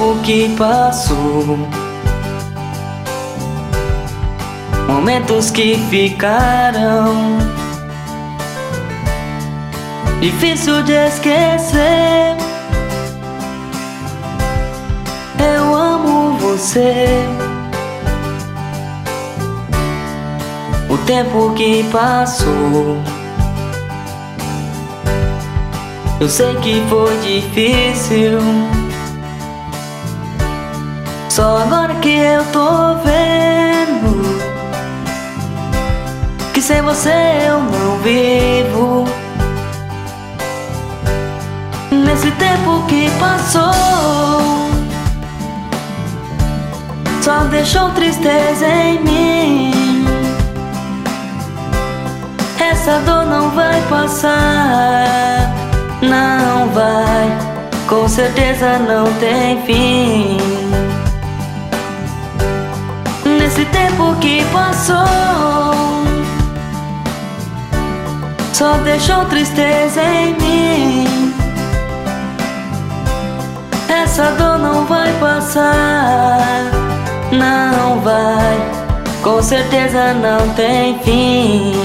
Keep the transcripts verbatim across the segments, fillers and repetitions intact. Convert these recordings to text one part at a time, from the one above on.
tempo que passou, momentos que ficaram, difícil de esquecer. Eu amo você. O tempo que passou, eu sei que foi difícil. Só agora que eu tô vendo que sem você eu não vivo. Nesse tempo que passou, só deixou tristeza em mim. Essa dor não vai passar, não vai, com certeza não tem fim. Nesse tempo que passou, só deixou tristeza em mim. Essa dor não vai passar, não vai, com certeza não tem fim.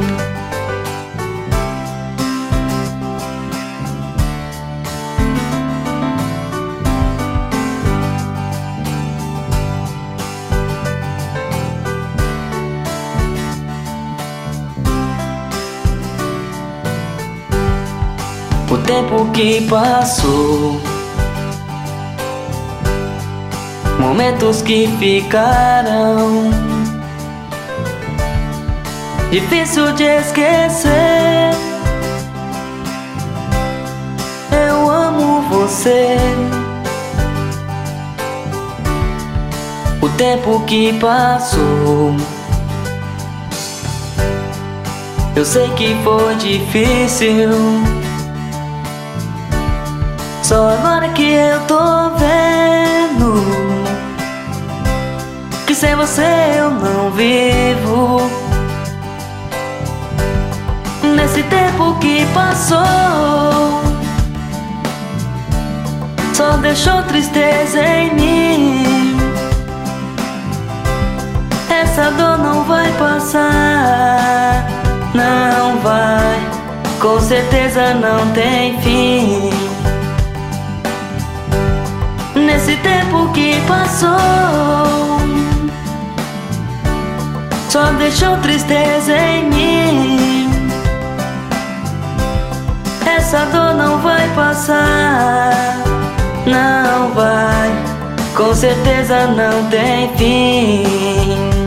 O tempo que passou, momentos que ficaram, difícil de esquecer. Eu amo você. O tempo que passou, eu sei que foi difícil. Só agora que eu tô vendo que sem você eu não vivo. Nesse tempo que passou, só deixou tristeza em mim. Essa dor não vai passar, não vai, com certeza não tem fim. Nesse tempo que passou, só deixou tristeza em mim. Essa dor não vai passar, não vai, com certeza não tem fim.